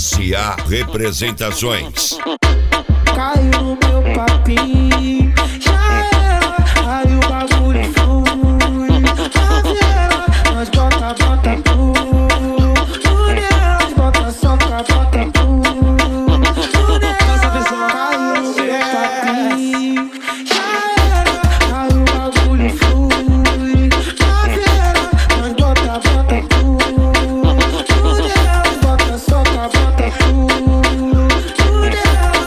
SA Representações. Caiu no meu papinho, já era, aí o bagulho flui. Na viela, nós bota tu nelas, bota soca, bota tu nelas. Caiu no meu papinho, já era, aí o bagulho flui. Na viela, nós bota tu nelas, bota soca, bota tu nelas.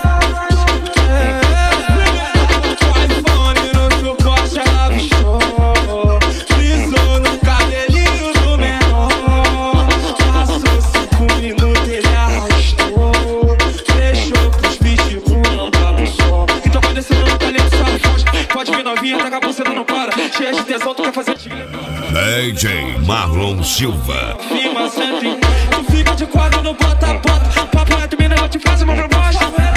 DJ Marlon Silva. Tu fica de quadro, não bota. Papo é tu, menina, eu te faço uma proposta.